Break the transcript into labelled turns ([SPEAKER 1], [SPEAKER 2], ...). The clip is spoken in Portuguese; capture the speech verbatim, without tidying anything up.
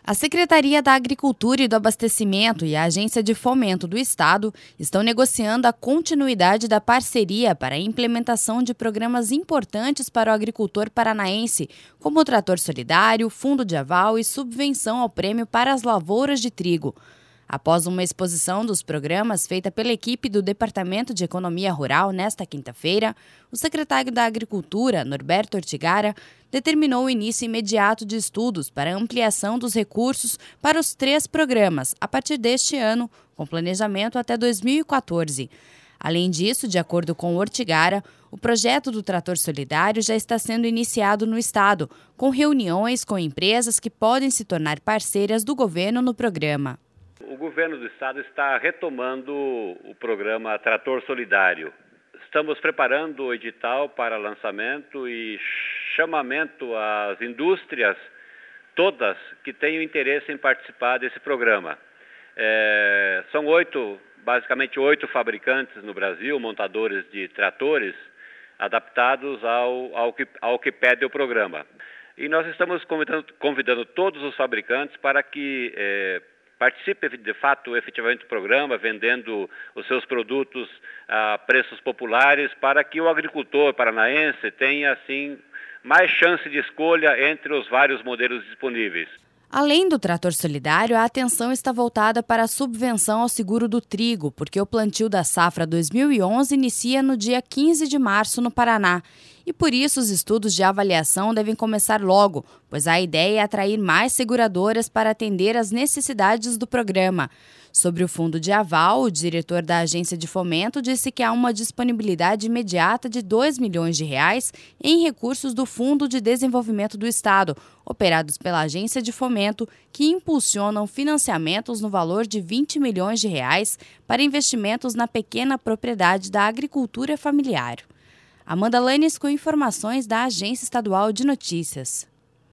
[SPEAKER 1] A Secretaria da Agricultura e do Abastecimento e a Agência de Fomento do Estado estão negociando a continuidade da parceria para a implementação de programas importantes para o agricultor paranaense, como o Trator Solidário, Fundo de Aval e subvenção ao prêmio para as lavouras de trigo. Após uma exposição dos programas feita pela equipe do Departamento de Economia Rural nesta quinta-feira, o secretário da Agricultura, Norberto Ortigara, determinou o início imediato de estudos para ampliação dos recursos para os três programas a partir deste ano, com planejamento até dois mil e quatorze. Além disso, de acordo com Ortigara, o projeto do Trator Solidário já está sendo iniciado no Estado, com reuniões com empresas que podem se tornar parceiras do governo no programa.
[SPEAKER 2] O governo do estado está retomando o programa Trator Solidário. Estamos preparando o edital para lançamento e chamamento às indústrias todas que tenham interesse em participar desse programa. É, são oito, basicamente oito fabricantes no Brasil, montadores de tratores, adaptados ao, ao, que, ao que pede o programa. E nós estamos convidando, convidando todos os fabricantes para que é, participe de fato efetivamente do programa, vendendo os seus produtos a preços populares, para que o agricultor paranaense tenha assim mais chance de escolha entre os vários modelos disponíveis.
[SPEAKER 1] Além do Trator Solidário, a atenção está voltada para a subvenção ao seguro do trigo, porque o plantio da safra dois mil e onze inicia no dia quinze de março no Paraná. E por isso os estudos de avaliação devem começar logo, pois a ideia é atrair mais seguradoras para atender às necessidades do programa. Sobre o fundo de aval, o diretor da Agência de Fomento disse que há uma disponibilidade imediata de dois milhões de reais em recursos do Fundo de Desenvolvimento do Estado, operados pela Agência de Fomento, que impulsionam financiamentos no valor de vinte milhões de reais para investimentos na pequena propriedade da agricultura familiar. Amanda Lanes com informações da Agência Estadual de Notícias.